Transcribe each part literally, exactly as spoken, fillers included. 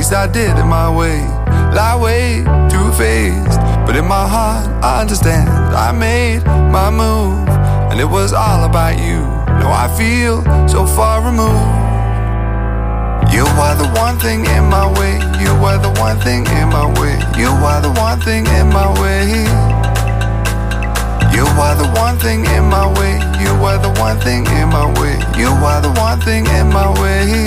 least I did it my way. Lie way, two-faced, but in my heart I understand. I made my move, and it was all about you. Now I feel so far removed. You are the one thing in my way. You are the one thing in my way. You are the one thing in my way. You are the one thing in my way. You are the one thing in my way. You are the one thing in my way.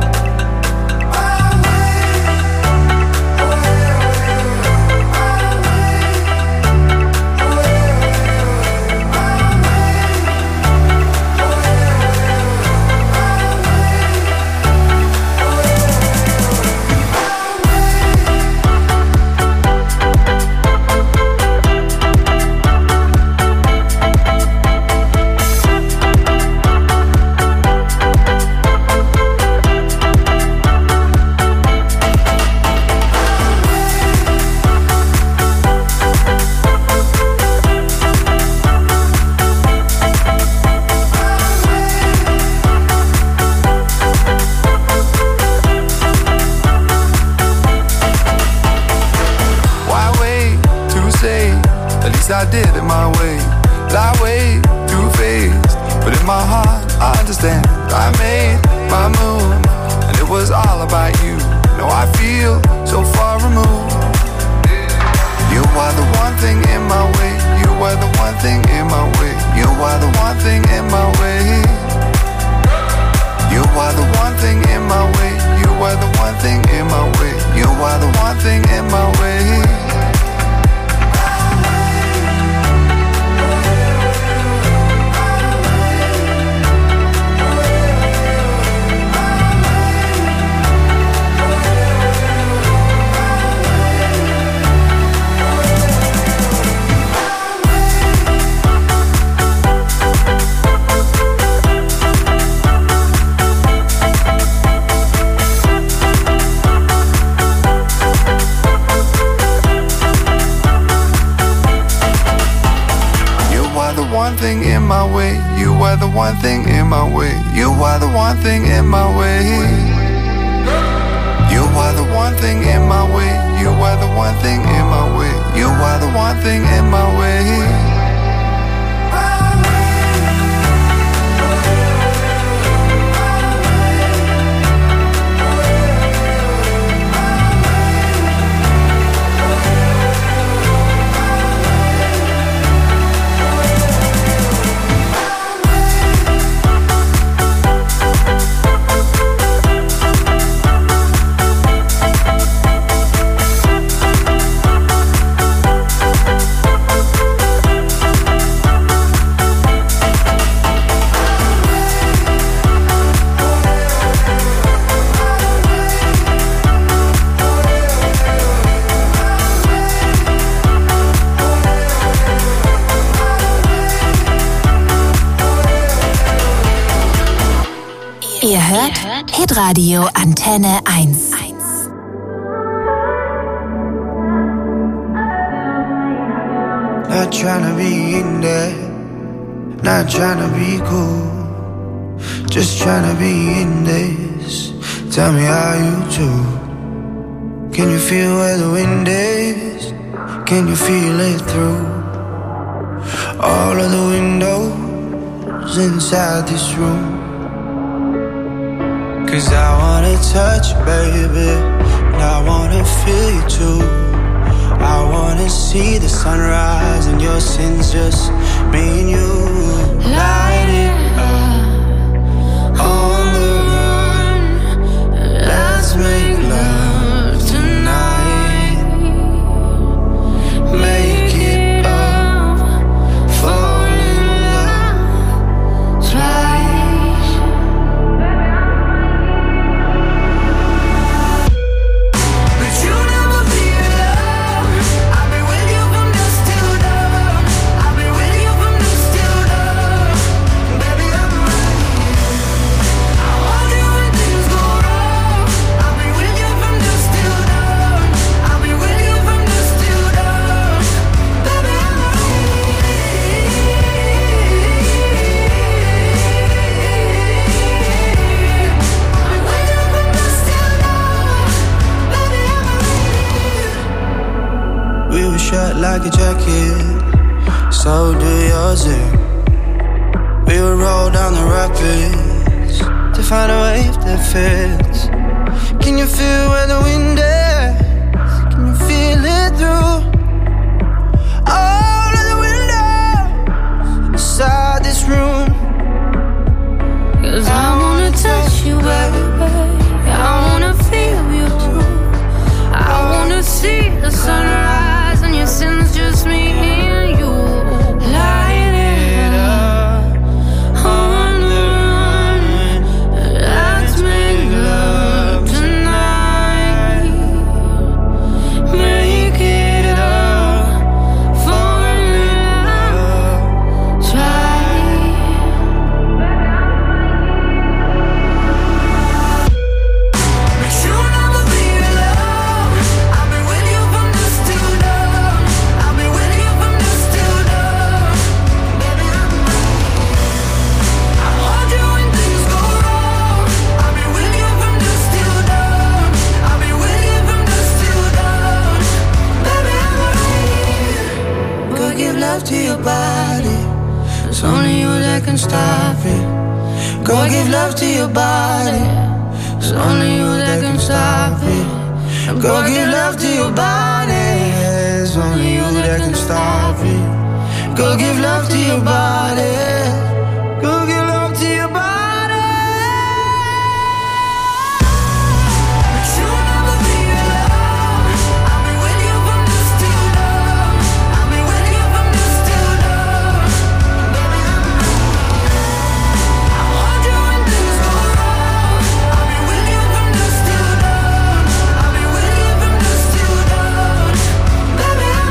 I did it my way. Lie way, two-faced, but in my heart I understand. I made my move, and it was all about you. Now I feel so far removed. You are the one thing in my way. You are the one thing in my way. You are the one thing in my way. You are the one thing in my way. You are the one thing in my way. You are the one thing in my way. One thing in my way. You are the one thing in my way. You are the one thing in my way. You are the one thing in my way. You are the one thing in my way. You are the one thing in my way. Ihr hört Hitradio Antenne eins. Not tryna be in there, not tryna be cool, just tryna be in this. Tell me how you do. Can you feel where the wind is? Can you feel it through all of the windows inside this room? Cause I wanna touch you, baby, and I wanna feel you too. I wanna see the sunrise and your sins, just me and you. Light it up on the run. Let's make love tonight. Make it up, fall in love twice. But you never be alone. I've been with you from dusk till dawn. I've been with you from dusk till dawn. shut like a jacket. So do yours. We would roll down the rapids to find a wave that fits. Can you feel where the wind is? Can you feel it through all of the windows inside this room? 'Cause I wanna touch you, baby. I wanna feel you too. I wanna see the sunrise and your sins, just me and you. Light it up on the run. Let's make love tonight. Make it up for love. Try. Make sure never be alone. I'll be with you from dusk till dawn. I'll be with you from dusk till dawn. Baby, I'm I'll hold you when things go wrong. I'll be with you from dusk till dawn. I'll be with you from dusk till dawn. Baby, I'm right. Go give love to your body. It's only you that can stop it. Go give love to your body. It's only you that can stop it. Go give love to your body. It's only you that can stop it. Go give love to your body. Go give love to your body. Make sure never be alone. I'll be with you from dusk till dawn. I'll be with you from dusk till dawn. Baby, I'm I'll hold you when things go wrong. I'll be with you from dusk till dawn. I'll be with you from dusk till dawn. Baby, I'm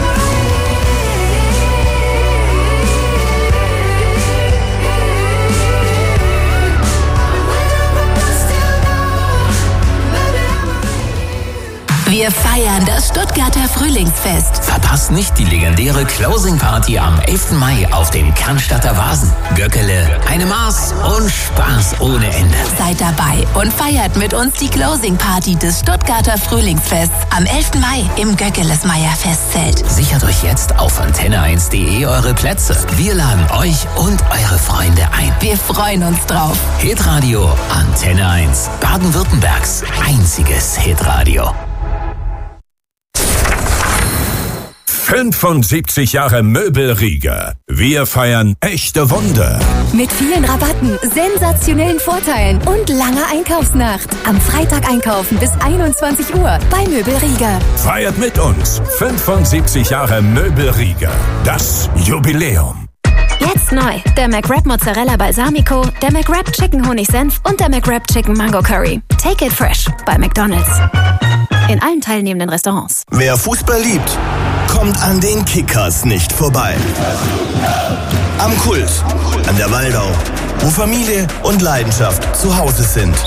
Wir feiern das Stuttgarter Frühlingsfest. Verpasst nicht die legendäre Closing Party am elften Mai auf dem Cannstatter Vasen. Göckele, eine Maß und Spaß ohne Ende. Seid dabei und feiert mit uns die Closing Party des Stuttgarter Frühlingsfests am elften Mai im Göckelesmeier Festzelt. Sichert euch jetzt auf antenne eins punkt de eure Plätze. Wir laden euch und eure Freunde ein. Wir freuen uns drauf. Hitradio Antenne eins, Baden-Württembergs einziges Hitradio. fünfundsiebzig Jahre Möbelriege. Wir feiern echte Wunder. Mit vielen Rabatten, sensationellen Vorteilen und langer Einkaufsnacht. Am Freitag einkaufen bis einundzwanzig Uhr bei Möbelriege. Feiert mit uns fünfundsiebzig Jahre Möbelriege. Das Jubiläum. Jetzt neu, der McWrap Mozzarella Balsamico, der McWrap Chicken Honig-Senf und der McWrap Chicken Mango Curry. Take it fresh bei McDonald's. In allen teilnehmenden Restaurants. Wer Fußball liebt, kommt an den Kickers nicht vorbei. Am Kult, an der Waldau, wo Familie und Leidenschaft zu Hause sind.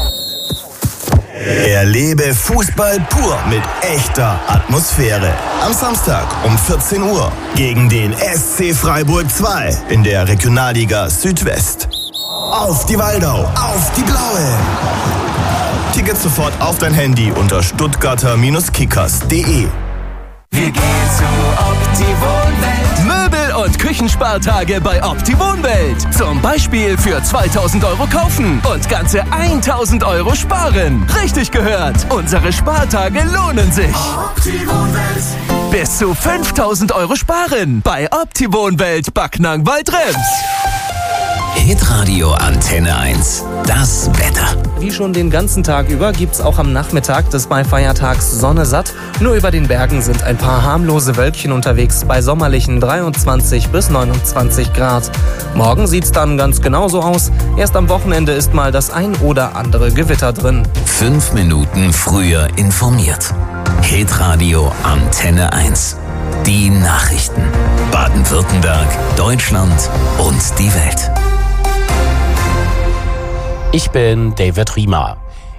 Erlebe Fußball pur mit echter Atmosphäre. Am Samstag um vierzehn Uhr gegen den S C Freiburg zwei in der Regionalliga Südwest. Auf die Waldau, auf die Blaue. Tickets sofort auf dein Handy unter stuttgarter kickers punkt de. Wir gehen zu Opti-Wohnwelt. Möbel- und Küchenspartage bei Opti-Wohnwelt. Zum Beispiel für zweitausend Euro kaufen und ganze tausend Euro sparen. Richtig gehört, unsere Spartage lohnen sich. Opti-Wohnwelt. Bis zu fünftausend Euro sparen bei Opti-Wohnwelt Backnang-Waldrems. Hitradio Antenne eins. Das Wetter. Wie schon den ganzen Tag über gibt's auch am Nachmittag des Mai-Feiertags Sonne satt. Nur über den Bergen sind ein paar harmlose Wölkchen unterwegs bei sommerlichen dreiundzwanzig bis neunundzwanzig Grad. Morgen sieht's dann ganz genauso aus. Erst am Wochenende ist mal das ein oder andere Gewitter drin. Fünf Minuten früher informiert. Hitradio Antenne eins. Die Nachrichten. Baden-Württemberg, Deutschland und die Welt. Ich bin David Riemer.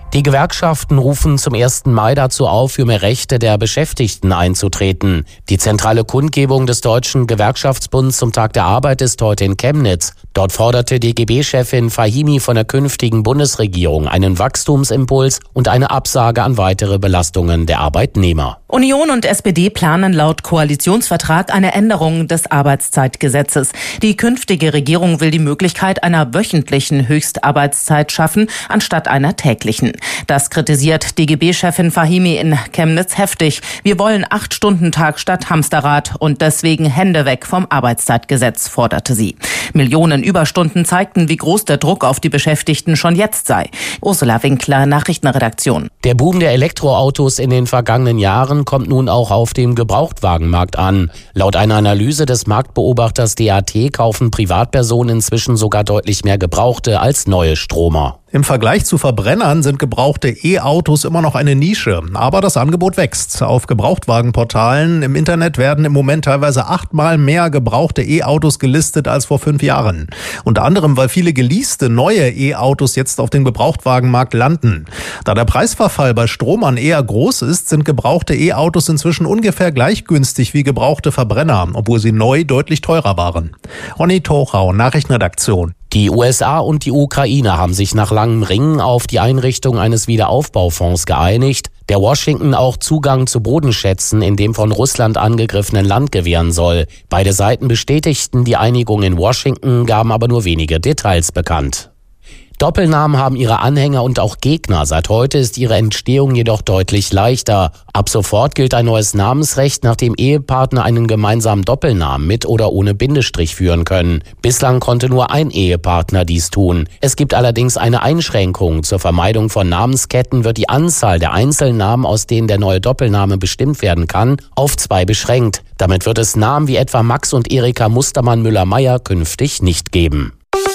Die Gewerkschaften rufen zum ersten Mai dazu auf, für mehr Rechte der Beschäftigten einzutreten. Die zentrale Kundgebung des Deutschen Gewerkschaftsbunds zum Tag der Arbeit ist heute in Chemnitz. Dort forderte D G B-Chefin Fahimi von der künftigen Bundesregierung einen Wachstumsimpuls und eine Absage an weitere Belastungen der Arbeitnehmer. Union und S P D planen laut Koalitionsvertrag eine Änderung des Arbeitszeitgesetzes. Die künftige Regierung will die Möglichkeit einer wöchentlichen Höchstarbeitszeit schaffen, anstatt einer täglichen. Das kritisiert D G B-Chefin Fahimi in Chemnitz heftig. Wir wollen Acht-Stunden-Tag statt Hamsterrad und deswegen Hände weg vom Arbeitszeitgesetz, forderte sie. Millionen Überstunden zeigten, wie groß der Druck auf die Beschäftigten schon jetzt sei. Ursula Winkler, Nachrichtenredaktion. Der Boom der Elektroautos in den vergangenen Jahren kommt nun auch auf dem Gebrauchtwagenmarkt an. Laut einer Analyse des Marktbeobachters D A T kaufen Privatpersonen inzwischen sogar deutlich mehr gebrauchte als neue Stromer. Im Vergleich zu Verbrennern sind gebrauchte E-Autos immer noch eine Nische. Aber das Angebot wächst. Auf Gebrauchtwagenportalen im Internet werden im Moment teilweise achtmal mehr gebrauchte E-Autos gelistet als vor fünf Jahren. Unter anderem, weil viele geleaste neue E-Autos jetzt auf dem Gebrauchtwagenmarkt landen. Da der Preisverfall bei Stromern eher groß ist, sind gebrauchte E-Autos inzwischen ungefähr gleich günstig wie gebrauchte Verbrenner, obwohl sie neu deutlich teurer waren. Ronny Tochau, Nachrichtenredaktion. Die U S A und die Ukraine haben sich nach langem Ringen auf die Einrichtung eines Wiederaufbaufonds geeinigt, der Washington auch Zugang zu Bodenschätzen in dem von Russland angegriffenen Land gewähren soll. Beide Seiten bestätigten die Einigung in Washington, gaben aber nur wenige Details bekannt. Doppelnamen haben ihre Anhänger und auch Gegner. Seit heute ist ihre Entstehung jedoch deutlich leichter. Ab sofort gilt ein neues Namensrecht, nachdem Ehepartner einen gemeinsamen Doppelnamen mit oder ohne Bindestrich führen können. Bislang konnte nur ein Ehepartner dies tun. Es gibt allerdings eine Einschränkung. Zur Vermeidung von Namensketten wird die Anzahl der Einzelnamen, aus denen der neue Doppelname bestimmt werden kann, auf zwei beschränkt. Damit wird es Namen wie etwa Max und Erika Mustermann Müller-Meyer künftig nicht geben.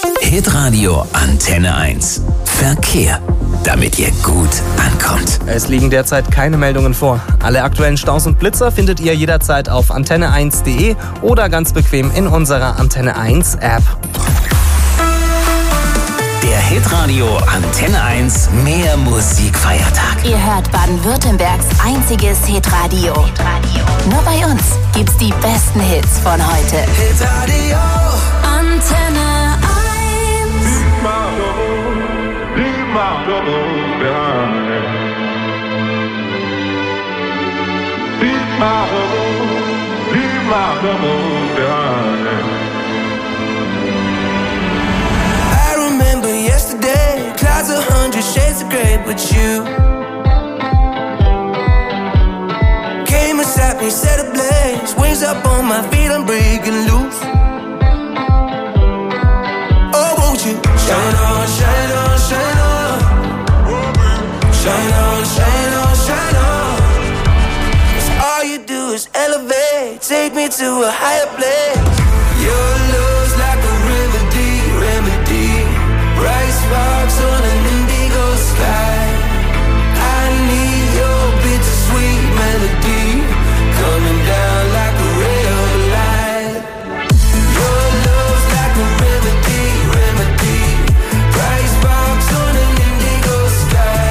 Hitradio Antenne eins. Verkehr, damit ihr gut ankommt. Es liegen derzeit keine Meldungen vor. Alle aktuellen Staus und Blitzer findet ihr jederzeit auf antenne eins punkt de oder ganz bequem in unserer Antenne eins App. Der Hitradio Antenne eins Mehr Musikfeiertag. Ihr hört Baden-Württembergs einziges Hitradio. Nur bei uns gibt's die besten Hits von heute. Hitradio Antenne My troubles behind. Leave my troubles, leave my troubles behind. I remember yesterday, clouds a hundred shades of grey, but you came beside me, set ablaze, wings up on my feet, I'm breaking loose. Oh, won't you shine on, shine on, shine on. Shine on, shine on, shine on. 'Cause all you do is elevate, take me to a higher place. Your love's like a remedy, remedy. Bright sparks on an indigo sky. I need your bittersweet melody, coming down like a ray of light. Your love's like a remedy, remedy. Bright sparks on an indigo sky.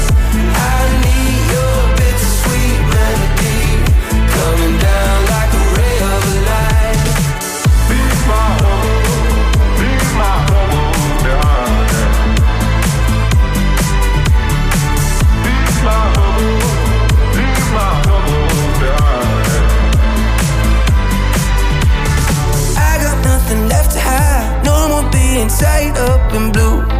Coming down like a ray of light. Leave my troubles, leave my troubles behind. Leave my troubles, leave my troubles behind. I got nothing left to hide, no more being tied up in blue.